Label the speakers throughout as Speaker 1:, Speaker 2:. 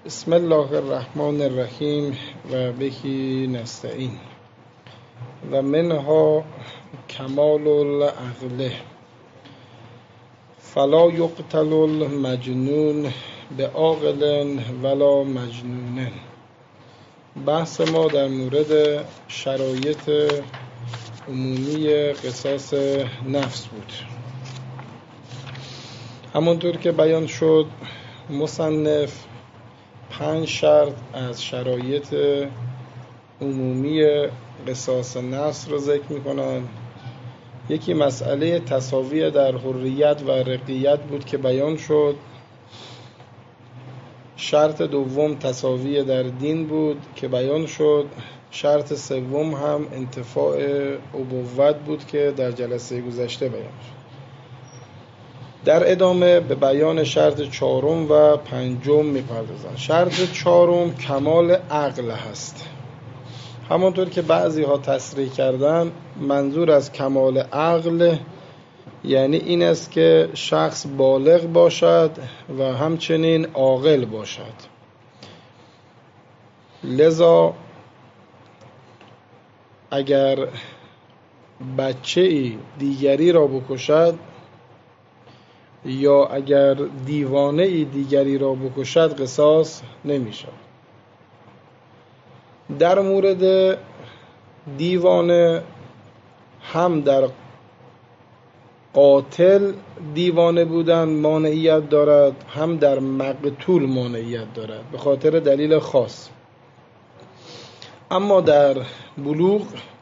Speaker 1: بسم الله الرحمن الرحیم و بهی نستعین و منها کمال العقل فلا یقتل المجنون بعاقل ولا مجنون. بحث ما در مورد شرایط عمومی قصاص نفس بود. همونطور که بیان شد مصنف 5 شرط از شرایط عمومی قصاص نفس رو ذکر میکنن. یکی مسئله تساوی در حریت و رقیت بود که بیان شد. شرط دوم تساوی در دین بود که بیان شد. شرط سوم هم انتفاع ابوت بود که در جلسه گذشته بیان شد. در ادامه به بیان شرط 4 و 5 میپردازن. شرط 4 کمال عقل هست. همانطور که بعضی ها تصریح کردن، منظور از کمال عقل یعنی این است که شخص بالغ باشد و همچنین عاقل باشد. لذا اگر بچه‌ای دیگری را بکشد یا اگر دیوانه‌ای دیگری را بکشد قصاص نمی‌شود. در مورد دیوانه هم در قاتل دیوانه بودن مانعیت دارد، هم در مقتول مانعیت دارد به خاطر دلیل خاص. اما در بلوغ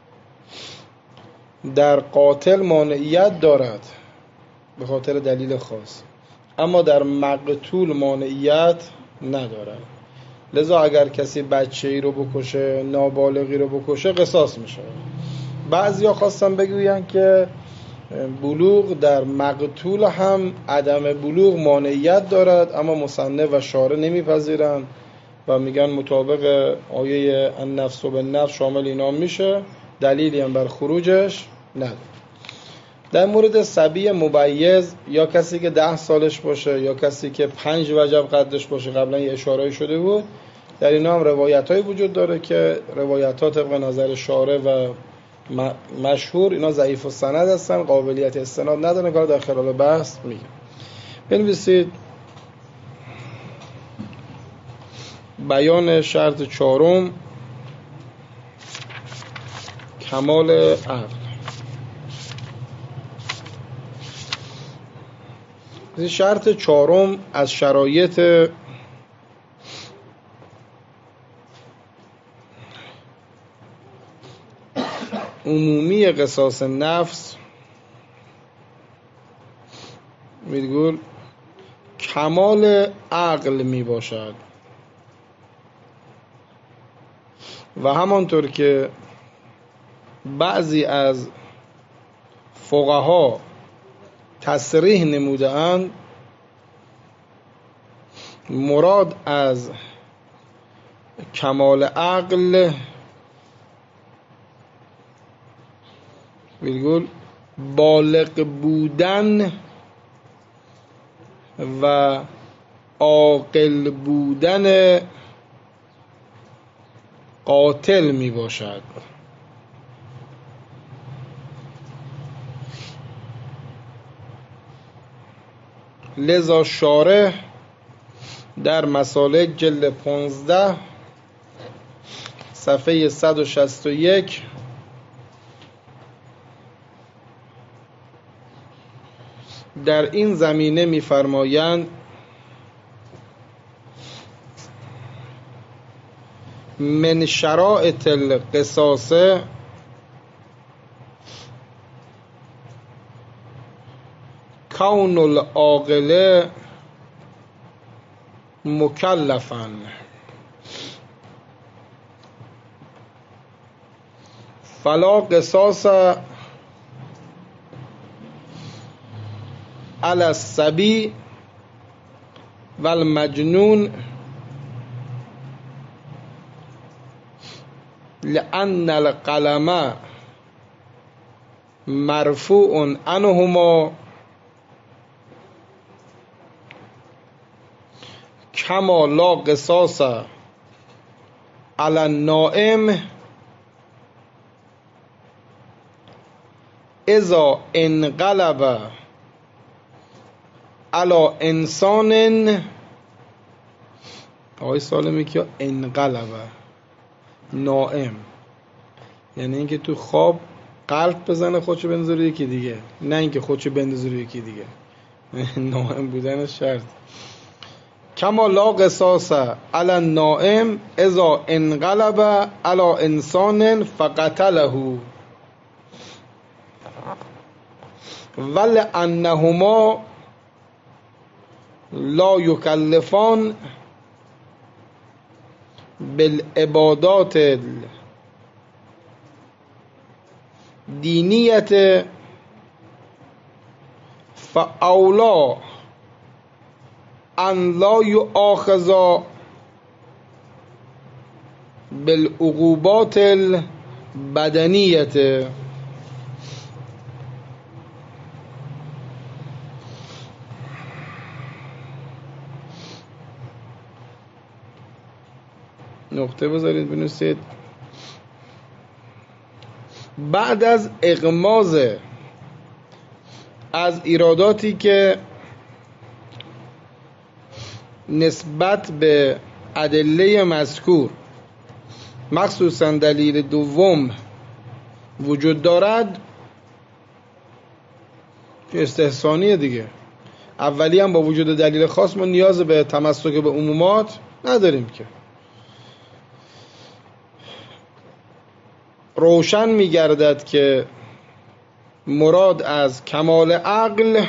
Speaker 1: در قاتل مانعیت دارد به خاطر دلیل خاص، اما در مقتول مانعیت ندارد. لذا اگر کسی بچه‌ای رو بکشه، نابالغی رو بکشه، قصاص میشه. بعضیا خواستن بگوین که بلوغ در مقتول هم عدم بلوغ مانعیت دارد، اما مصنف و شارح نمیپذیرن و میگن مطابق آیه النفس بالنفس شامل اینا میشه، دلیلی هم بر خروجش نداره. در مورد صبی ممیز یا کسی که 10 سالش باشه یا کسی که 5 وجب قدش باشه، قبلا یه اشاره شده بود، در اینا هم روایت‌های وجود داره که روایت‌ها طبق نظر شارح و مشهور اینا ضعیف السند هستن، قابلیت استناد ندارن. کار در خلال بحث میگم. بنویسید بیان شرط 4 کمال عقل. شرط 4 از شرایط عمومی قصاص نفس میگوید کمال عقل می باشد و همانطور که بعضی از فقها تصریح نموده‌اند، مراد از کمال عقل بالغ بودن و عاقل بودن قاتل می باشد. لذا شارح در مسالک جلد 15 صفحه 161 در این زمینه می‌فرمایند من شرائط القصاص کون العاقل مکلفا فلا قصاص علی الصبی والمجنون لأن القلم مرفوع عنهما کما لا قصاص علی النائم اذا انقلب علی انسان. آقای سالمی که انقلب نائم یعنی اینکه تو خواب قلب بزنه خودشو بندازه روی یکی دیگه، نه اینکه خودشو بندازه روی یکی دیگه. نائم بودن شرط. کما لا قصاص علی النائم اذا انقلب علی انسان فقتله ولانهما لا یکلفان بالعبادات دینیت فاولا ان لا یؤاخذا بالعقوبات البدنیت. نقطه بذارید بنویسید. بعد از اغماض از ایراداتی که نسبت به ادله مذکور مخصوصا دلیل دوم وجود دارد، استحسانیه دیگه، اولی هم با وجود دلیل خاص ما نیاز به تمسک به عمومات نداریم که، روشن می‌گردد که مراد از کمال عقل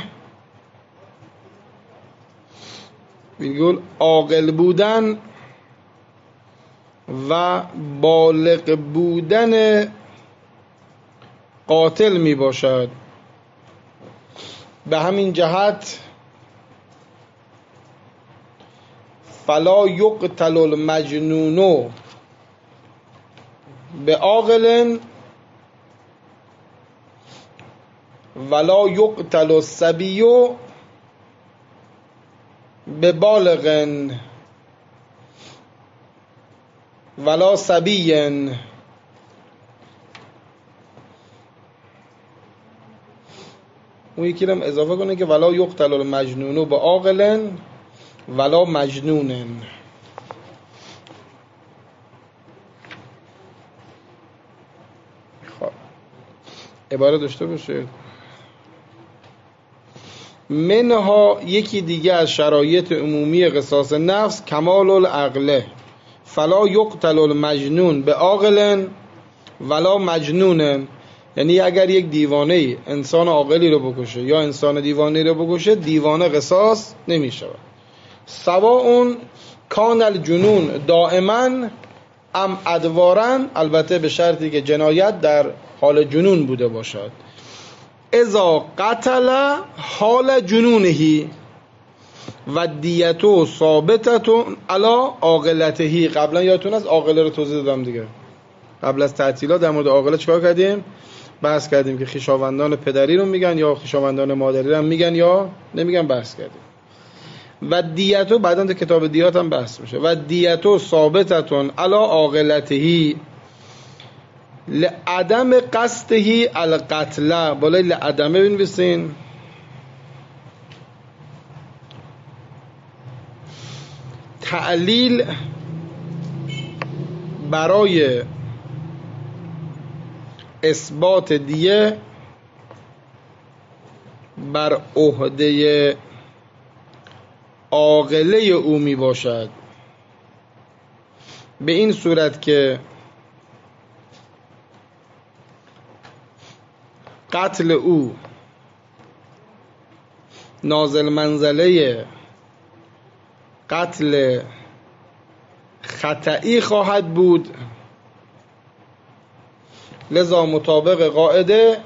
Speaker 1: ویرگول عاقل بودن و بالغ بودن قاتل می باشد. به همین جهت فلا یقتل المجنون به عاقل ولا یقتل الصبی به بالغ ولا صبی. اون یکی رو اضافه کنه که ولا یقتل المجنون به عاقل ولا مجنون. خب عبارت داشته باشه. منها یکی دیگه از شرایط عمومی قصاص نفس کمال العقله فلا یقتل المجنون به عاقل ولا مجنون، یعنی اگر یک دیوانه انسان عاقلی رو بکشه یا انسان دیوانه رو بکشه دیوانه قصاص نمی شود. سواء کان الجنون دائما ام ادوارا، البته به شرطی که جنایت در حال جنون بوده باشد. اذا قتل حال جنونهی و دیتو ثابتتون علی عاقلتهی. قبلا یادتون از عاقله رو توضیح دادم دیگه، قبل از تعطیلات در مورد عاقله چیکار کردیم؟ بحث کردیم که خویشاوندان پدری رو میگن یا خویشاوندان مادری رو میگن یا نمیگن، بحث کردیم. و دیتو بعداً در کتاب دیات هم بحث میشه. و دیتو ثابتتون علی عاقلتهی لعدم قصدهی القتل. بالای لعدمه بنویسین. تعلیل برای اثبات دیه بر عهده عاقله او می باشد، به این صورت که قتل او نازل منزله قتل خطئی خواهد بود. لذا مطابق قاعده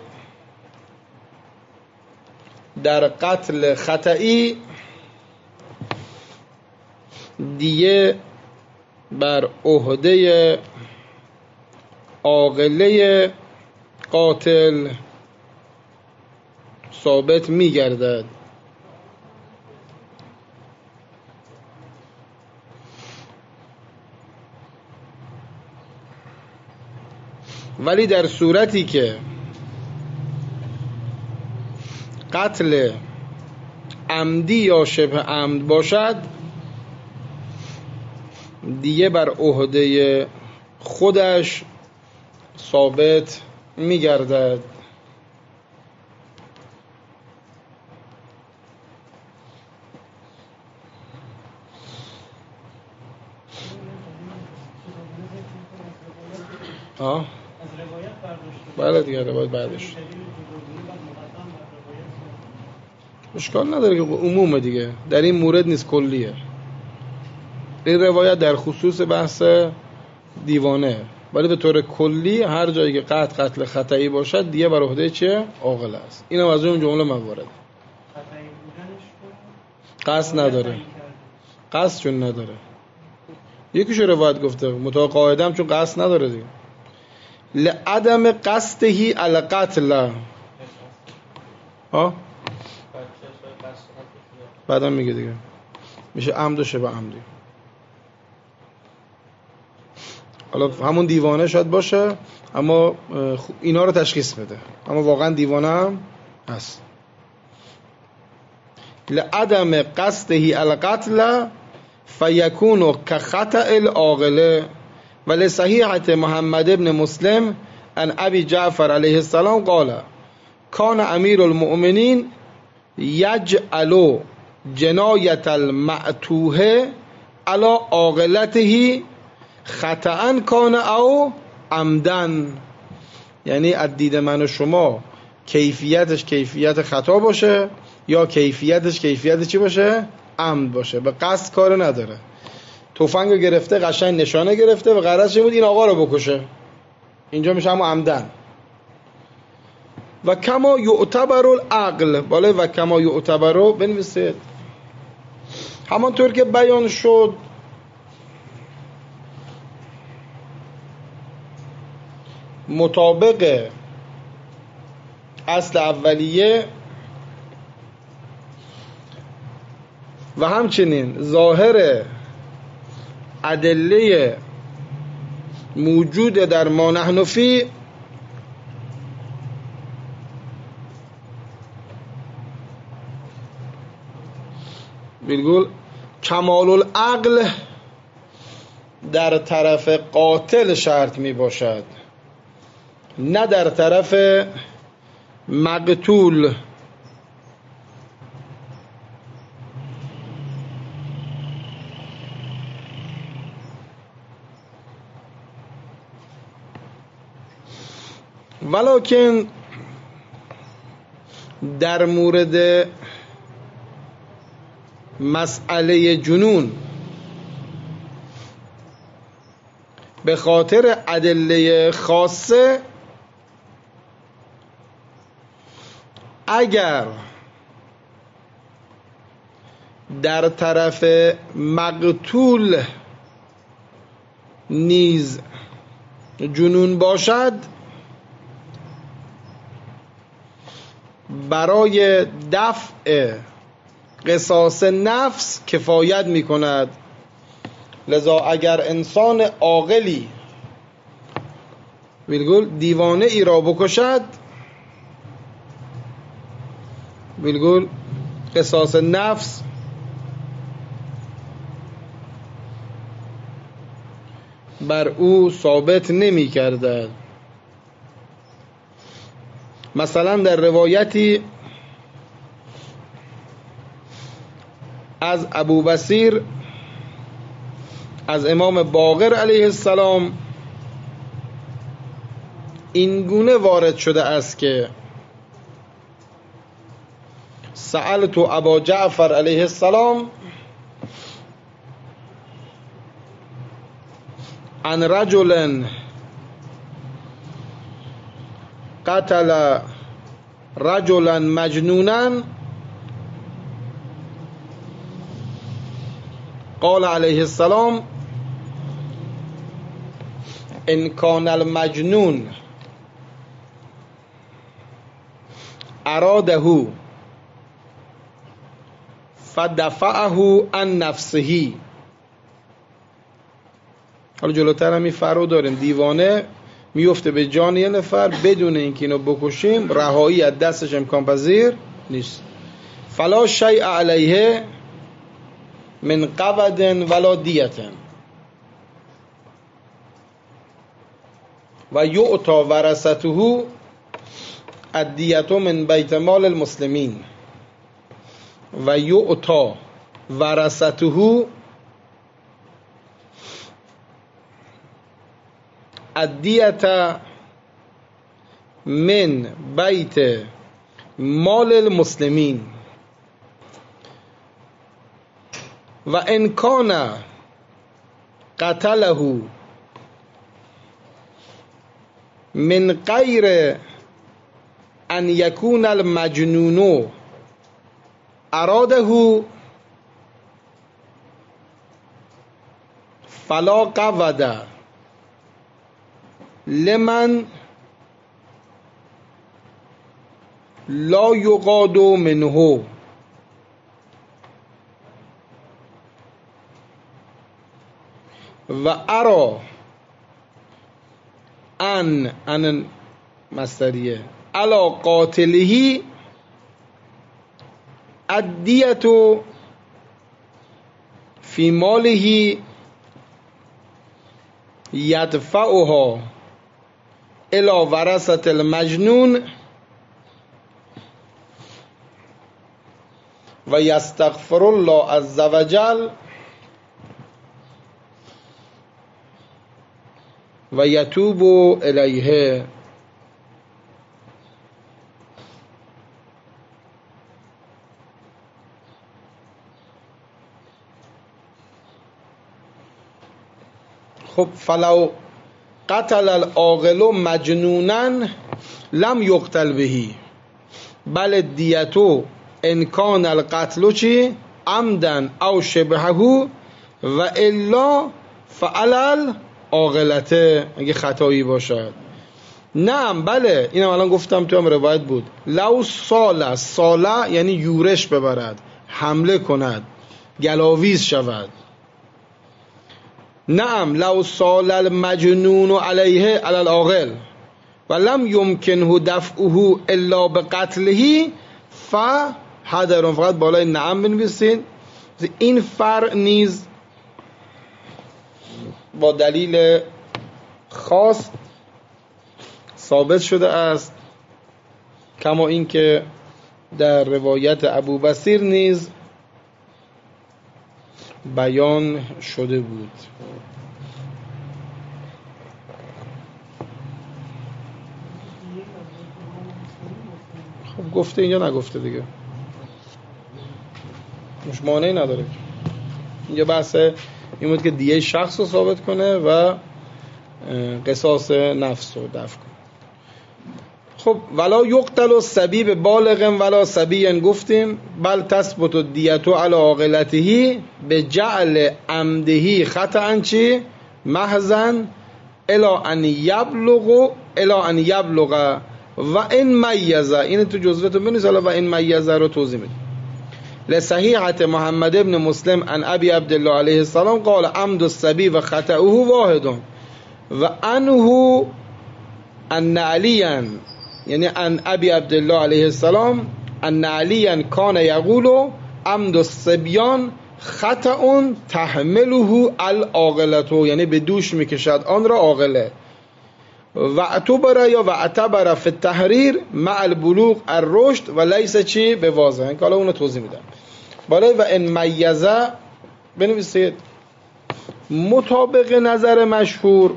Speaker 1: در قتل خطئی دیه بر عهده عاقله قاتل ثابت می گردد. ولی در صورتی که قتل عمدی یا شبه عمد باشد دیگه بر عهده خودش ثابت می‌گردد. بله دیگه روایت بعدش اشکال نداره که عمومه دیگه، در این مورد نیست، کلیه. این روایت در خصوص بحث دیوانه، ولی به طور کلی هر جایی که قتل خطایی باشد دیگه بر عهده چه؟ عاقل است. اینم از اون جمله موارد. قصد نداره، قصد چون نداره، یکیشو روایت گفته متقاعدم چون قصد نداره دیگه. لعدم قصدهی القتل بعدم میگه دیگه میشه عمد و شبه عمدی. حالا همون دیوانه شاید باشه اما اینا رو تشخیص بده، اما واقعا دیوانه هم هست. لعدم قصدهی القتل فیکون کخطأ العاقل ولصحیحة محمد ابن مسلم عن ابی جعفر علیه السلام قال کان امیر المؤمنین یجعل جنایت المعتوه علی عاقلته خطأ کان او عمدن. یعنی از دید من و شما کیفیتش کیفیت خطا باشه یا کیفیتش کیفیت چی باشه؟ عمد باشه. به قصد کار نداره، تفنگو گرفته قشنگ نشانه گرفته و غرضش بود این آقا رو بکشه، اینجا میشه همون عمدن. و کما یعتبر العقل، بالا و کما یعتبر بنویسید همانطور که بیان شد مطابق اصل اولیه و همچنین ظاهر ادله موجود در ما نحن فی بگول کمال العقل در طرف قاتل شرط می باشد نه در طرف مقتول. ولکن در مورد مسئله جنون به خاطر ادله خاصه اگر در طرف مقتول نیز جنون باشد برای دفع قصاص نفس کفایت می کند. لذا اگر انسان عاقلی بالگل دیوانه ای را بکشد بالگل قصاص نفس بر او ثابت نمی کردد. مثلا در روایتی از ابو بصیر از امام باقر علیه السلام این گونه وارد شده است که سألت ابا جعفر علیه السلام عن رجل قتل رجلا مجنونا قال علیه السلام ان کان المجنون اراده فدفعه عن نفسه. حالا جلوتر هم این فرو داریم، دیوانه میفته به جان یه نفر بدون اینکه اینو بکشیم، رهایی از دستش امکان پذیر نیست. فلا شیء علیه من قود ولا دیت و یعطی ورثته الدیت من بیت مال المسلمین و یعطی ورثته الدیت من بیت مال المسلمین و ان کان قتله من غیر ان یکون المجنون اراده فلا قود لمن لا یقاد منه و ارى ان مصدریه علی قاتله الدیت فی ماله یدفعها الی ورثة المجنون و یستغفر الله عز وجل و یتوب الیه. خب فلو قتل العاقل مجنونا لم یقتل بهی بل دیتو ان کان القتل چی عمدا او شبهه و الا فعل العاقلته اگه خطایی باشد. نعم بله، اینم الان گفتم تو هم روایت بود. لو ساله یعنی یورش ببرد، حمله کند، گلاویز شود. نعم لو سال المجنون علیه علی العاقل و لم یمکنه دفعه الا بقتله فحذر. فقط بالای نعم بنویسید. این فرع نیز با دلیل خاص ثابت شده است، کما اینکه در روایت ابو بصیر نیز بیان شده بود. خب گفته یا نگفته دیگه، مش مانعی نداره. اینجا بحث این بود که دیه شخص رو ثابت کنه و قصاص نفس رو دفع کنه. خب ولا یقتل الصبی بالغ ولا صبی گفتیم، بل تثبت الدیت علی عاقلته بجعل عمده خطأ چی محضا الی ان یبلغ و ان میز. این تو جزوه تو بنویس و ان میز رو توضیح میده. لصحیحة محمد ابن مسلم عن ابی عبدالله علیه السلام قال عمد الصبی و خطأه واحد و عنه ان علیا، یعنی ان ابی عبدالله علیه السلام ان علیا کان یقول عمد الصبیان خطأ تحمله العاقلة، یعنی به دوش میکشد آن را عاقله. و اعتبر فی التحریر مع البلوغ الرشد و لیس چی به واضح. حالا اونو توضیح میدم. بالای و ان میزه بنویسید. مطابق نظر مشهور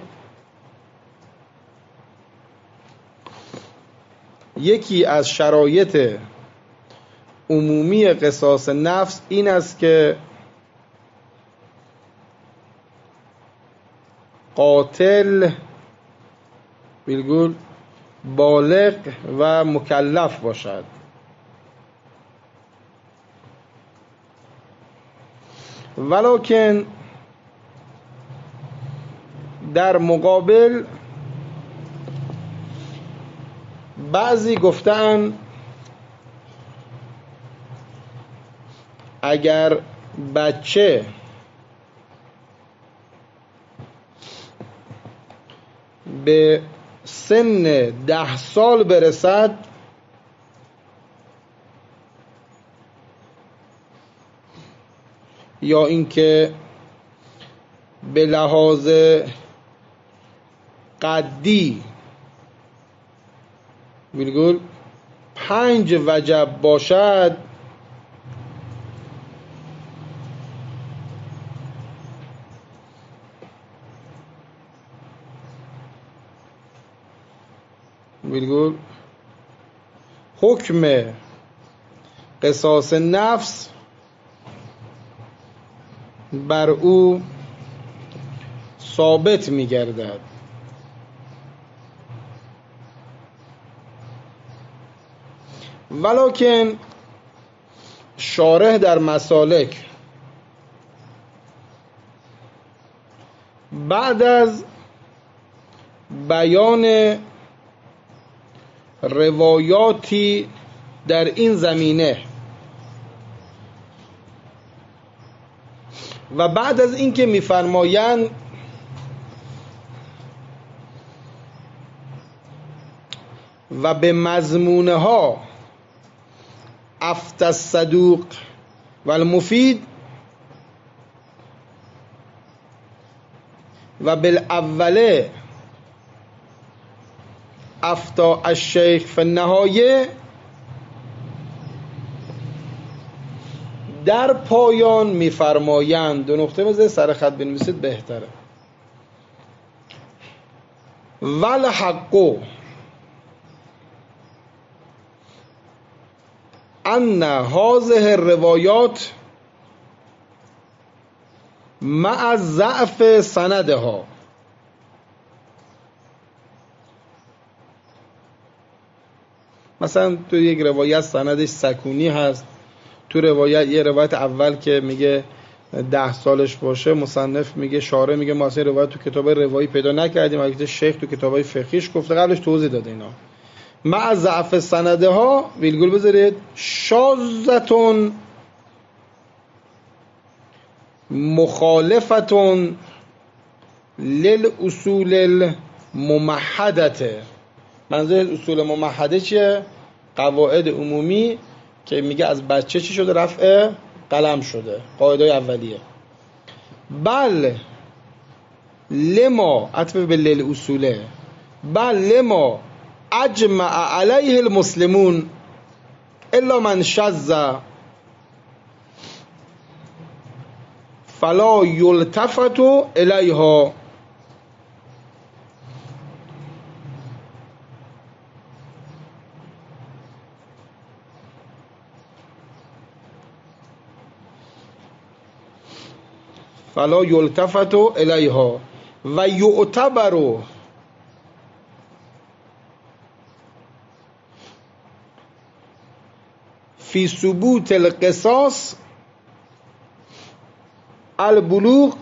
Speaker 1: یکی از شرایط عمومی قصاص نفس این است که قاتل بالگل بالغ و مکلف باشد. ولکن در مقابل بعضی گفتن اگر بچه به سن 10 سال برسد یا اینکه به لحاظ قدی ویرگول 5 وجب باشد ویرگول حکم قصاص نفس بر او ثابت می گردد. ولکن شارح در مسالک بعد از بیان روایاتی در این زمینه و بعد از اینکه می‌فرمایند و به مضمونها افت الصدوق و المفید و بالاوله افتا الشیخ فی النهایه، در پایان میفرمایند، 2 نقطه بذارید سر خط بنویسید بهتره، والحق ان هذه الروایات مع ضعف سندها، مثلا تو یک روایت سندش سکونی هست، تو روایت یه روایت اول که میگه 10 سالش باشه، مصنف میگه، شارح میگه ما اصلا روایت تو کتاب روایی پیدا نکردیم، البته شیخ تو کتابای فقهیش گفته، قبلش توضیح داده اینا. مع ضعف سندها ویلگول بذارید شاذتون مخالفتون للاصول الممحدته. منظور اصول ممحده چیه؟ قواعد عمومی که میگه از بچه چی شده؟ رفع قلم شده، قاعده اولیه. بل لما عطف به للاصوله، بل لما اجمع علیه المسلمون الا من شذ فلا یلتفت الیها. فلا یلتفت الیها و یعتبر فی ثبوت القصاص البلوغ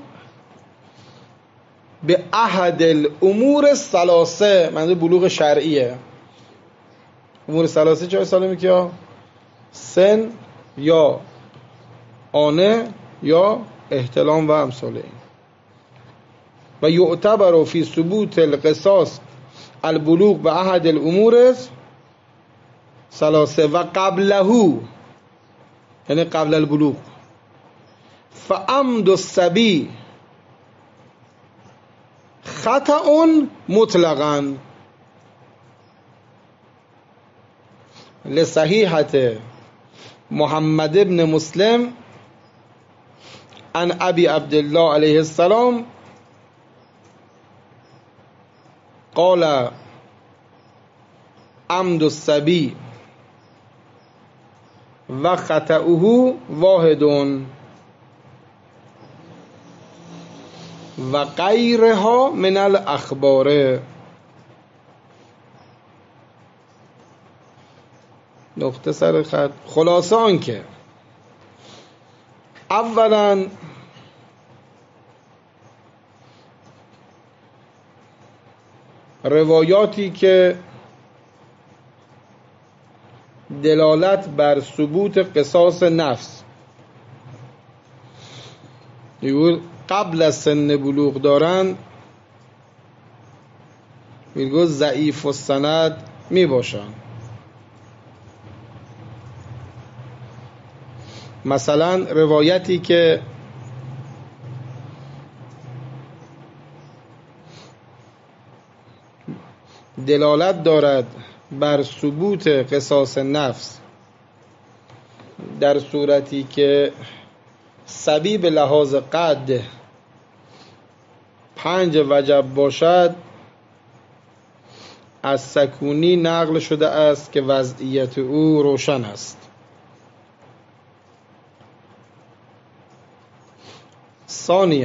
Speaker 1: به احد الامور الثلاثه. منظور بلوغ شرعیه. امور ثلاثه چه سالمی که سن یا آنه یا احتلام و امثال این. و یعتبر فی ثبوت القصاص البلوغ به احد الامور ثلاثه و قبله، یعنی قبل البلوغ، فعمد الصبی خطأ مطلقا لصحیحة محمد ابن مسلم عن ابی عبدالله علیه السلام قال عمد الصبی و خطأه واحد و غیرها من الاخبار. نقطه سر خط. خلاصه آن که اولا روایاتی که دلالت بر ثبوت قصاص نفس قبل از سن بلوغ دارن، ویرگول ضعیف السند می باشند. مثلا روایتی که دلالت دارد بر ثبوت قصاص نفس در صورتی که صبی به لحاظ قد 5 وجب باشد، از سکونی نقل شده است که وضعیت او روشن است. ثانیاً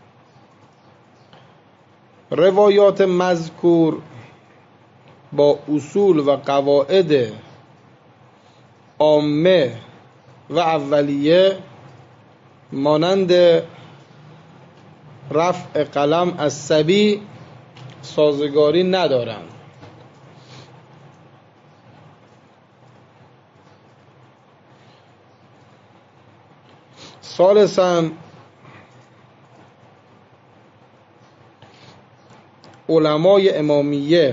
Speaker 1: روایات مذکور با اصول و قواعد عامه و اولیه مانند رفع قلم از صبی سازگاری ندارند. ثالثاً علمای امامیه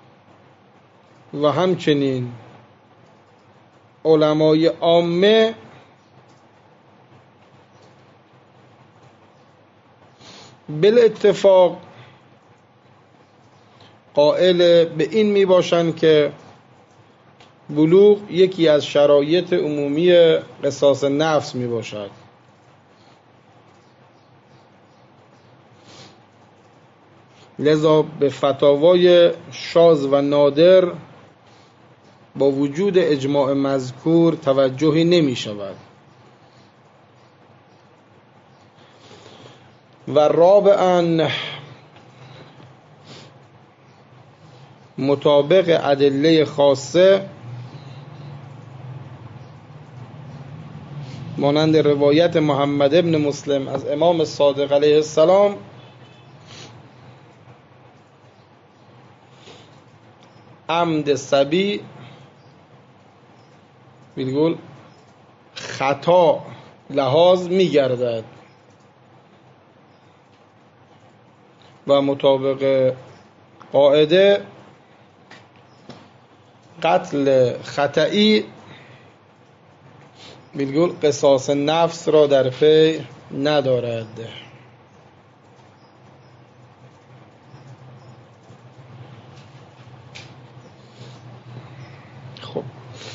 Speaker 1: و همچنین علمای عامه بالاتفاق قائل به این می باشند که بلوغ یکی از شرایط عمومی قصاص نفس می باشد. لذا به فتاوای شاذ و نادر با وجود اجماع مذکور توجهی نمی شود. و رابعاً مطابق ادله خاصه مانند روایت محمد ابن مسلم از امام صادق علیه السلام عمد صبی ویرگول خطا لحاظ می گردد و مطابق قاعده قتل خطئی ویرگول قصاص نفس را در پی ندارد. خب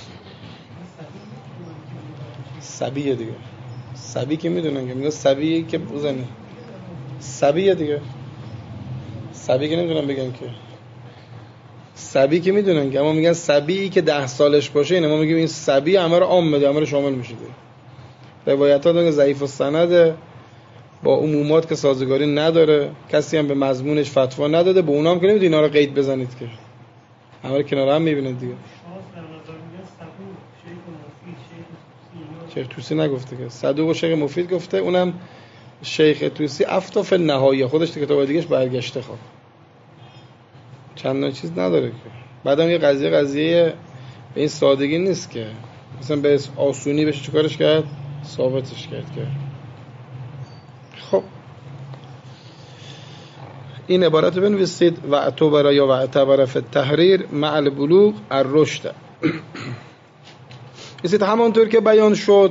Speaker 1: صبیه دیگه، صبی که میدونن که میگه صبیه که بزنی صبیه دیگه، صبی که نمیدونن بگن که صبی که میدونن که، اما میگن صبی که 10 سالش باشه. اینه ما میگیم این صبی همه رو عام بده، همه رو شامل میشه. روایتات که ضعیف السند با عمومات که سازگاری نداره، کسی هم به مضمونش فتوا نداده، به اونا هم که نمیدونی اینا رو قید بزنید که همه رو کنار هم میبینید دیگه. شیخ توسی نگفته که صدوق و شیخ مفید گفته، اونم شیخ توسی افتاف نهایی خودش تو کتاب دیگهش برگشته. خب چند چیز نداره که. بعدم یه قضیه به این سادگی نیست که مثلا به آسونی بشه چیکارش کرد، ثابتش کرد که. خب این عبارت رو بنویسید: و اعتبر یا و اعتبر فی التحریر مع البلوغ الرشد. بسید همانطور که بیان شد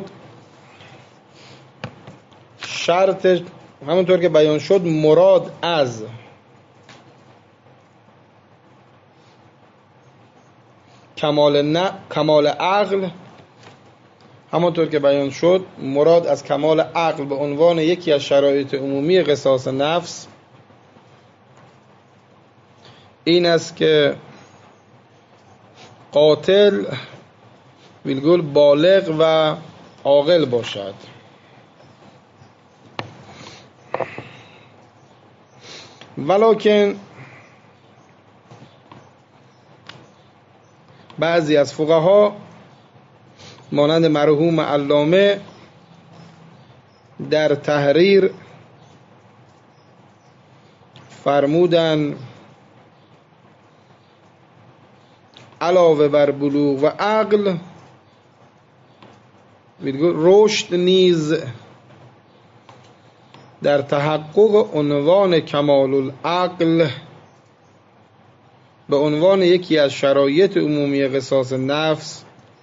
Speaker 1: شرط، همانطور که بیان شد مراد از کمال عقل، همانطور که بیان شد مراد از کمال عقل به عنوان یکی از شرایط عمومی قصاص نفس این است که قاتل ویلگول بالغ و عاقل باشد. ولکن بعضی از فقها مانند مرحوم علامه در تحریر فرمودن علاوه بر بلوغ و عقل رشد نیز در تحقق عنوان کمال العقل به عنوان یکی از شرایط عمومی قصاص نفس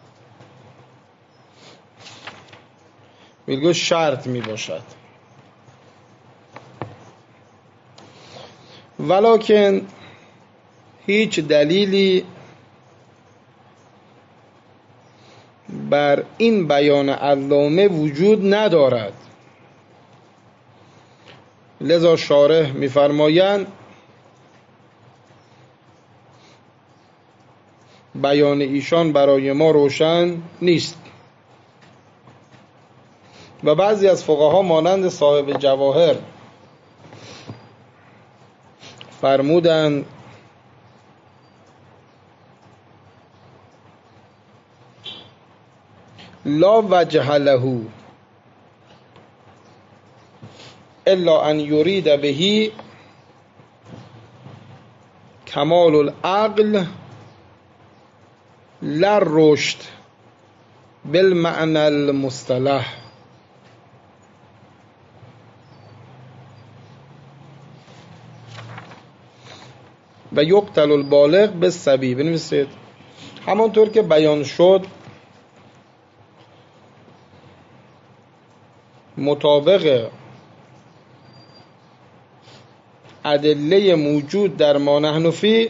Speaker 1: میگه شرط می باشد. ولکن هیچ دلیلی بر این بیان علامه وجود ندارد. لذا شارح می‌فرمایند بیان ایشان برای ما روشن نیست و بعضی از فقها مانند صاحب جواهر فرمودند لا وجه له الا ان یرید به کمال العقل لا رشد بالمعنى المصطلح و یقتل البالغ بالصبی. بنویسید همانطور که بیان شد مطابق ادله موجود در ما نحن فی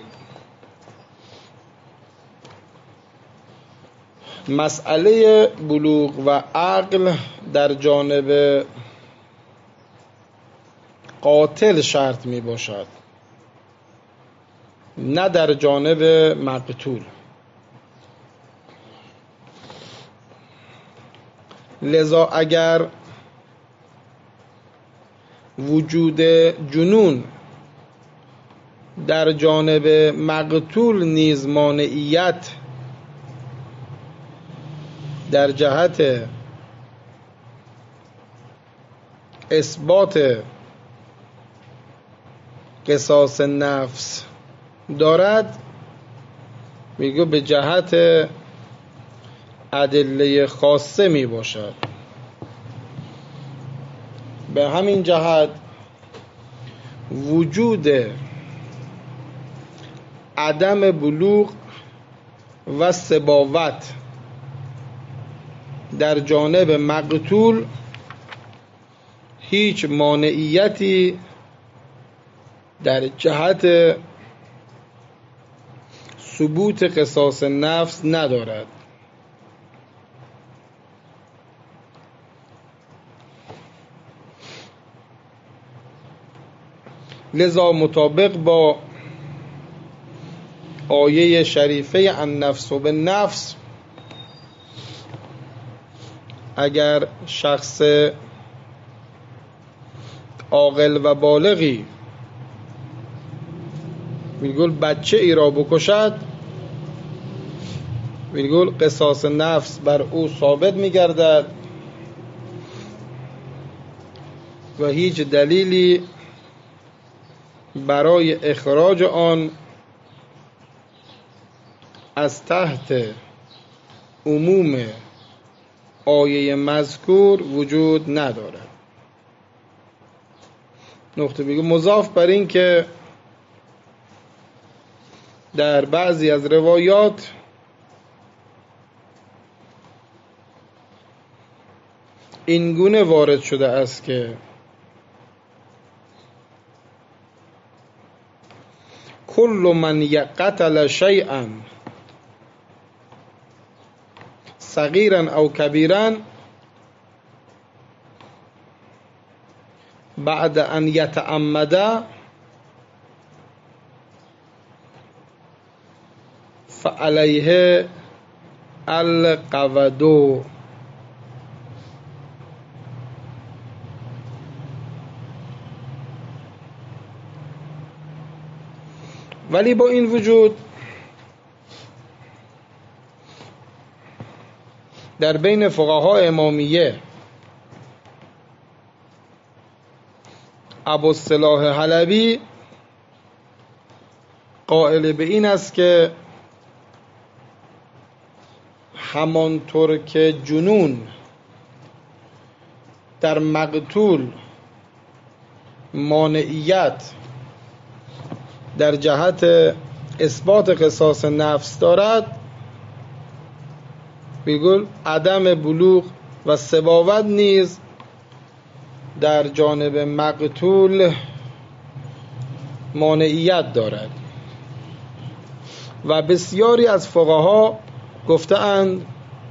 Speaker 1: مسئله بلوغ و عقل در جانب قاتل شرط می باشد نه در جانب مقتول. لذا اگر وجود جنون در جانب مقتول نیز مانعیت در جهت اثبات قصاص نفس دارد، میگه به جهت ادله خاصه می باشد. به همین جهت وجود عدم بلوغ و سباوت در جانب مقتول هیچ مانعیتی در جهت ثبوت قصاص نفس ندارد. لذا مطابق با آیه شریفه النفس بالنفس اگر شخص عاقل و بالغی میگل بچه ای را بکشد، میگل قصاص نفس بر او ثابت میگردد و هیچ دلیلی برای اخراج آن از تحت عموم آیه مذکور وجود ندارد. نقطه میگه مضاف بر این که در بعضی از روایات این گونه وارد شده است که کل من یقتل شیئا صغیرا او کبیرا بعد ان یتعمد فعلیه القودو. ولی با این وجود در بین فقهای امامیه ابوالصلاح حلبی قائل به این است که همانطور که جنون در مقتول مانعیت در جهت اثبات قصاص نفس دارد، بگل عدم بلوغ و سباوت نیز در جانب مقتول مانعیت دارد. و بسیاری از فقها گفته‌اند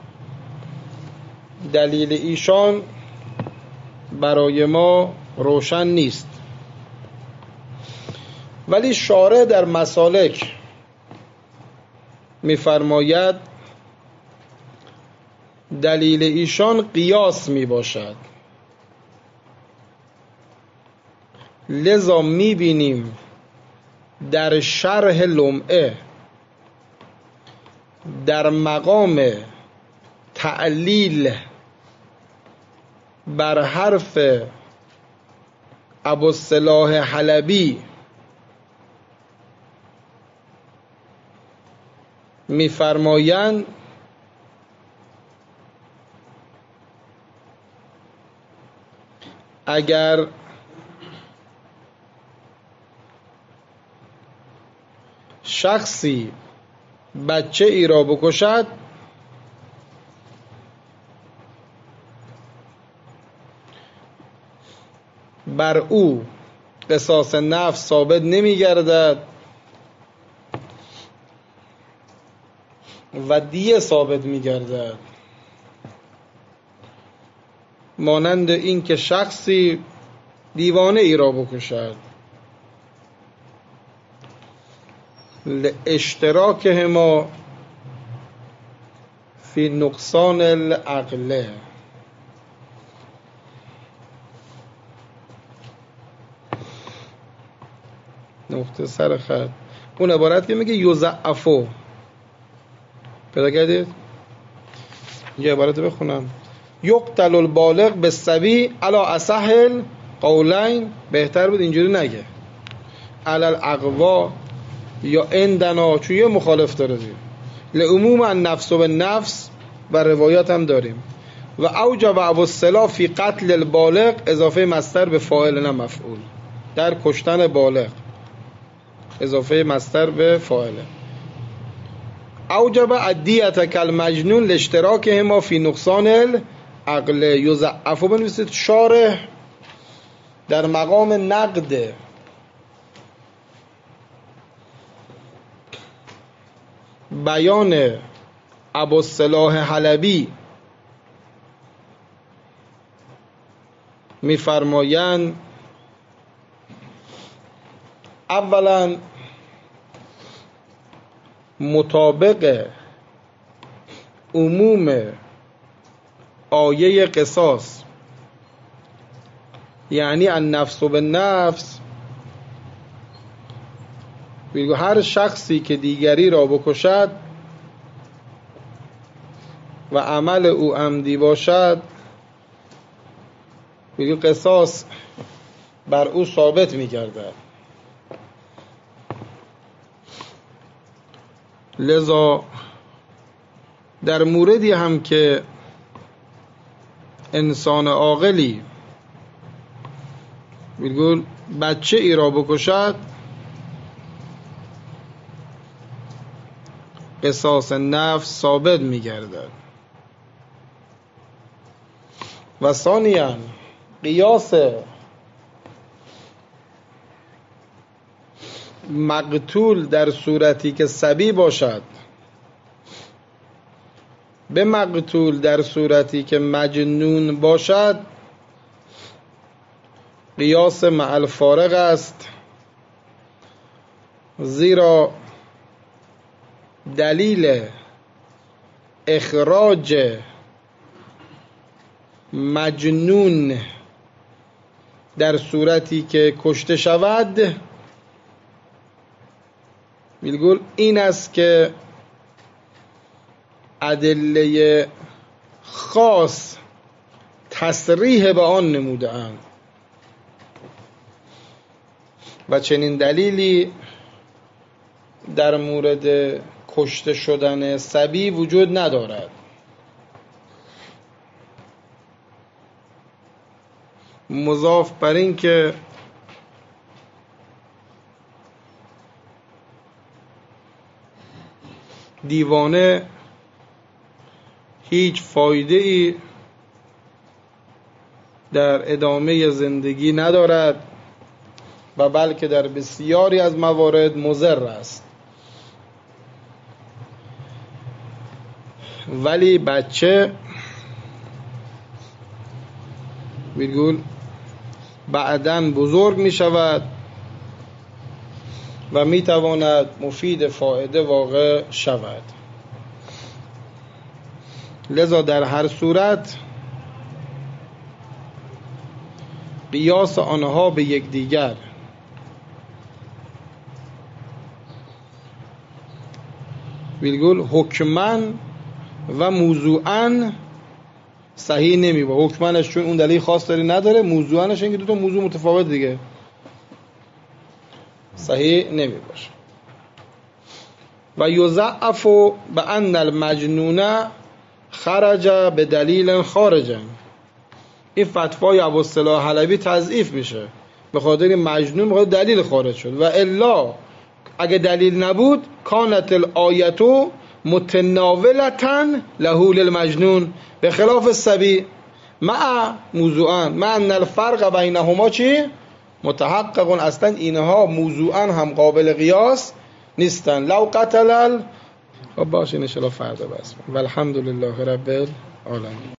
Speaker 1: دلیل ایشان برای ما روشن نیست، ولی شارع در مسالک می‌فرماید دلیل ایشان قیاس می باشد. لذا می بینیم در شرح لمعه در مقام تعلیل بر حرف ابوالصلاح حلبی می فرمایند اگر شخصی بچه ای را بکشد بر او قصاص نفس ثابت نمی گردد و دیه ثابت می گردد، مانند این که شخصی دیوانه ای را بکشد لاشتراکهما فی نقصان العقل. نقطه سر خط اون عبارت که میگه یضعفو، پیدا کردید؟ یه عبارت بخونم: یقتل البالغ بالصبی علی اصح القولین. بهتر بود اینجوری نگه علی الاقوا یا عندنا، چون یه مخالف داره دیگه. لعموم النفس و بالنفس و روایات هم داریم. و اوجب ابوالصلاح فی قتل البالغ، اضافه مصدر به فاعل نه مفعول، در کشتن بالغ اضافه مصدر به فاعل. اوجب الدیة کالمجنون لاشتراکهما فی نقصان العقل. یضعف بنویسید. شارح در مقام نقد بیان ابوالصلاح حلبی می‌فرمایند اولا مطابق عموم آیه قصاص، یعنی النفس بالنفس، هر شخصی که دیگری را بکشد و عمل او عمدی باشد قصاص بر او ثابت می‌گردد. لذا در موردی هم که انسان عاقلی بچه ای را بکشد قصاص نفس ثابت می گردد. و ثانیاً قیاس مقتول در صورتی که صبی باشد به مقتول در صورتی که مجنون باشد قیاس مع الفارق است، زیرا دلیل اخراج مجنون در صورتی که کشته شود میگه این است که ادله خاص تصریح به آن نموده اند و چنین دلیلی در مورد کشته شدن صبی وجود ندارد. مضاف بر این که دیوانه هیچ فایده ای در ادامه زندگی ندارد و بلکه در بسیاری از موارد مضر است. ولی بچه بعداً بزرگ می شود و می تواند مفید فایده واقع شود. لذا در هر صورت قیاس آنها به یکدیگر حکماً و موضوعاً صحیح نمی با. حکمانش چون اون دلیل خاص داری نداره، موضوعانش اینکه دو تا موضوع متفاوت دیگه صحیح نمی باشه. و یضعف بان المجنون خرج به دلیل خارجا. این فتوای ابوالصلاح حلبی تضعیف میشه به خاطر مجنون، به خاطر دلیل خارج شد. و الا اگه دلیل نبود کانت الآیه متناولة له للمجنون به خلاف الصبی مع موضوعا مع ان الفرق بینهما چی؟ متحقق. اصلا اینها موضوعا هم قابل قیاس نیستن. لو قتل خب باشه ان شاء الله فردا بس. والحمد لله رب العالمین.